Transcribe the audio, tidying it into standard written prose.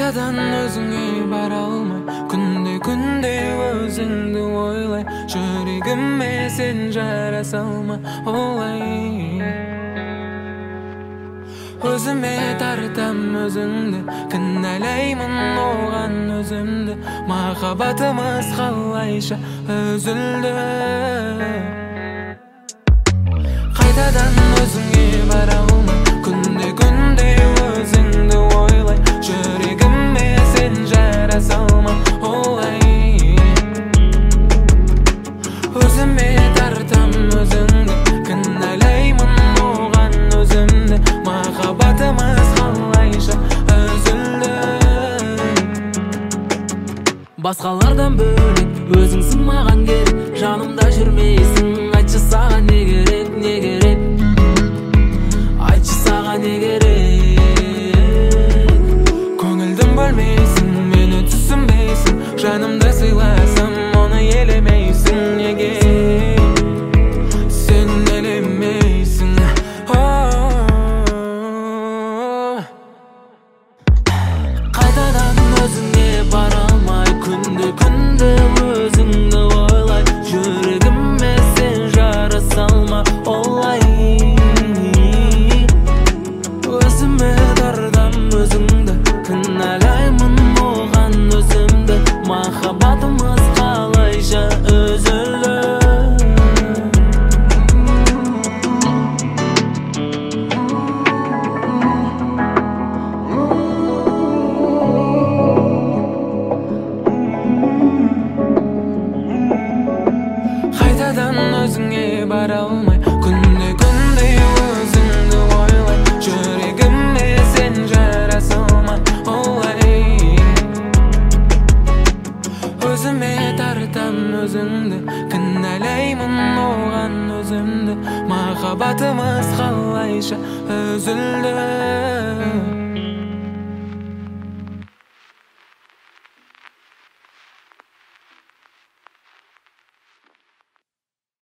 Қайтадан өзіңе бара алмай, күнде өзіңді ойлай, жүрегіме сен жара салма олай. Өзіме тартам өзіңді, кінәлаймын оған өзімді, махаббатымыз қалайша үзілді. Қайтадан өзіңе бара алмай, күнде өзіңді ойлай, жүрегіме сен жара салма олай. Өзіме тартам өзіңді, кінәлаймын оған өзімді, махаббатымыз қалайша үзілді. Басқалардан бөлек өзіңсің маған керек, жанымда жүрмейсің, айтшы саған не керек, не керек, айтшы саған не керек. Көңілдің бөлмейсің, мені түсінбейсің, жанымды сыйласам, оны елемейсің, неге сен елемейсің? Қайтадан өзіңе бара алмай, күнде өзіңді ойлай, жүрегіме сен жара салма олай. Өзіме тартам өзіңді, кінәлаймын оған өзімді, махаббатымыз қалайша үзілді. Қайтадан өзіңе бара алмай, күнде өзіңді ойлай, жүрегіме сен жара салма олай. Өзіме тартам өзіңді, кінәлаймын оған өзімді, махаббатымыз қалайша үзілді.